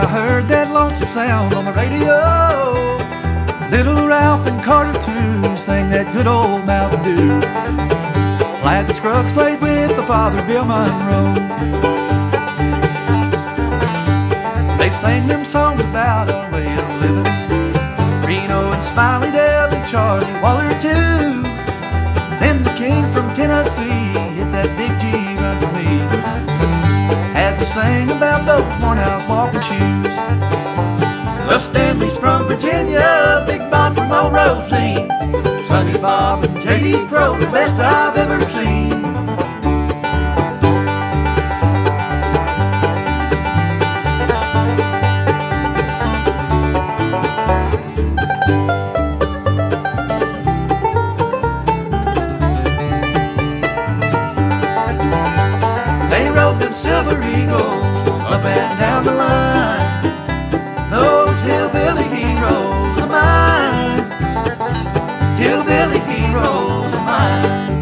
heard that lonesome sound on the radio. Little Ralph and Carter too sang that good old Mountain Dew. Flatt and Scruggs played with the father Bill Monroe. They sang them songs about our way of living. Reno and Smiley Dell and Charlie Waller too. Then the king from Tennessee hit that big G run for me as he sang about those worn out walking shoes. The Stanleys from Virginia, Big Bon from Old Rosine, Sonny Bob and J.D. Crowe, the best I've ever seen. They rode them Silver Eagles up and down the line. Those hillbilly heroes of mine, hillbilly heroes of mine.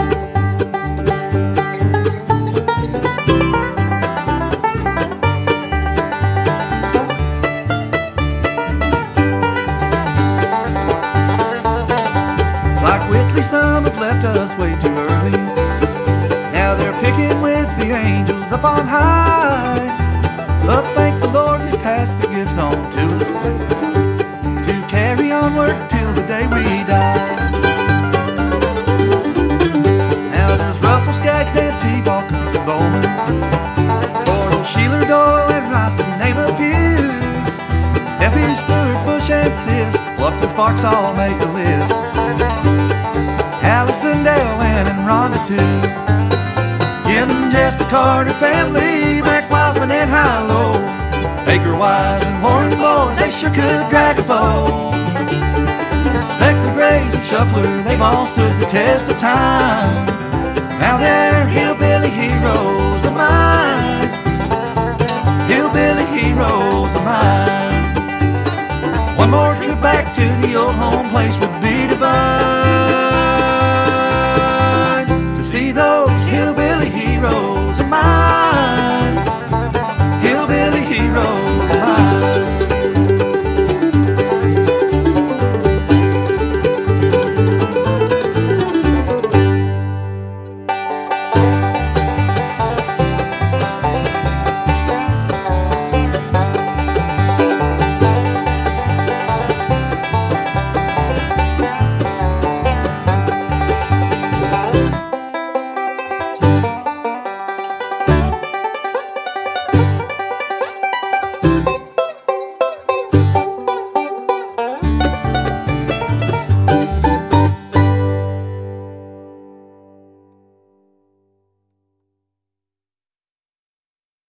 Like Whitley, some have left us way too early. Now they're picking with the angels up on high. But thank the Lord they passed the gifts on to us to carry on work till the day we die. Now there's Russell, Skaggs, Dan T, Balk, and Bowman, Cordell, Sheeler, Doyle, and Rice, to name a few. Steffi, Stewart, Bush, and Sisk, Flux and Sparks all make the list. Allison, Dale, Ann, and Rhonda too. Jim and Jess, the Carter family, Mac Wiseman and Hilo, Baker Wise and Warren boys, they sure could drag a bow. Seckler, Graves, and Shuffler, they've all stood the test of time. Now they're hillbilly heroes of mine, hillbilly heroes of mine. One more trip back to the old home place would be